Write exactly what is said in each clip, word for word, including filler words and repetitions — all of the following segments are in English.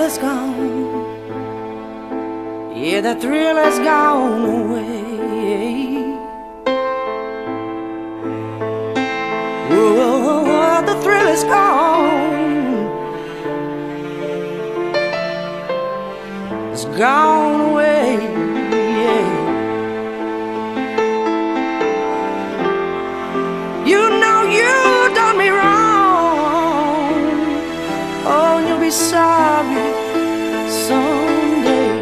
is gone. Yeah, the thrill has gone away. Whoa, the thrill is gone. It's gone away. Yeah. You know you done me wrong. Oh, and you'll be sorry someday.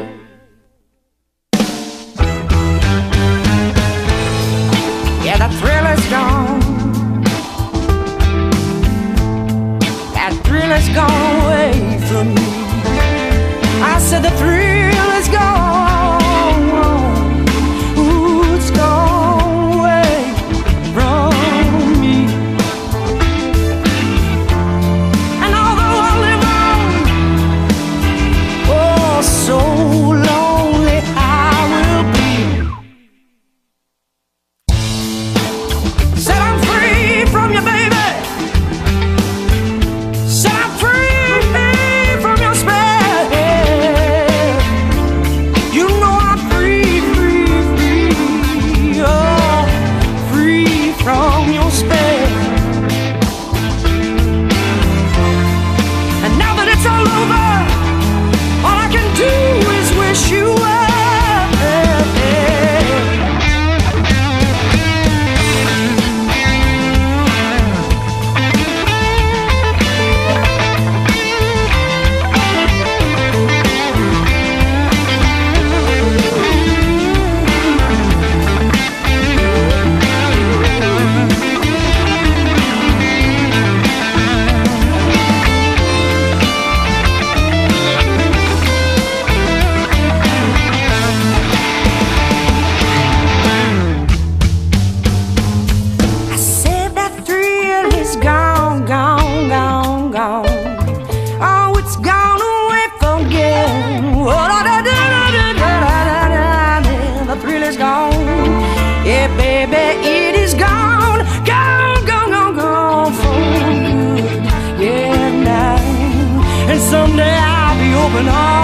Yeah, the thrill is gone. That thrill is gone away from me. I said the thrill is gone. Ooh, it's gone away from me. And although I live on, oh, so lonely I will be. Said I'm free from you, baby. Said I'm free from your spell. You know I'm free, free, free, oh, free from your spell. And now that it's all over, all I can do is wish you well. I said that thrill is gone, gone, gone, gone. Oh, it's gone away from again. Oh, da, da, da, da, da, da, da, da. The thrill is gone. Yeah, baby, it is gone, gone, gone, gone, gone for good. Yeah, now and someday I'll be open arms.